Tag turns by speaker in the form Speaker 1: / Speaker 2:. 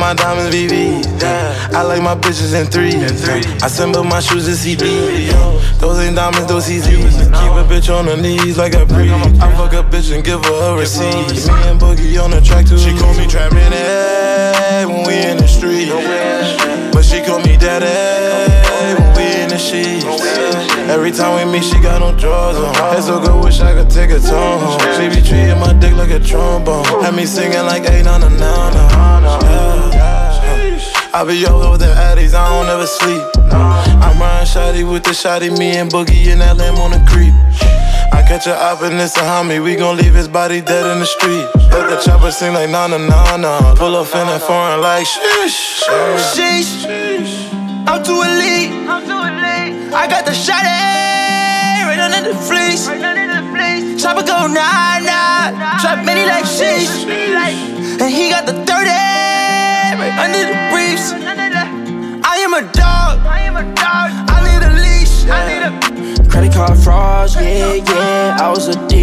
Speaker 1: my diamonds VVs. I like my bitches in threes. I assemble my shoes in CDs. Those ain't diamonds, those CZs. Keep a bitch on her knees like a priest. I fuck a bitch and give her a receipt. Me and Boogie on the track too. She call me Trap Minute when we in the street. But she call me Daddy when we in the sheets. Every time we meet, she got no drawers on. Head so good, wish I could take her tone home. She be treating my dick like a trombone. Had me singing like, hey, na na na na. I be over with the addies, I don't ever sleep. I'm riding shotty with the shotty, me and Boogie in that lamb on the creep. I catch a op and it's a homie, we gon' leave his body dead in the street. Let the chopper sing like na na na na. Pull up in that foreign like sheesh.
Speaker 2: Sheesh, I'm too elite. I got the shotty right under the fleece. Chopper go nah, trap many like sheesh. And he got the 30 right under the briefs. I am a dog, I need a leash. Credit card frauds, yeah, I was a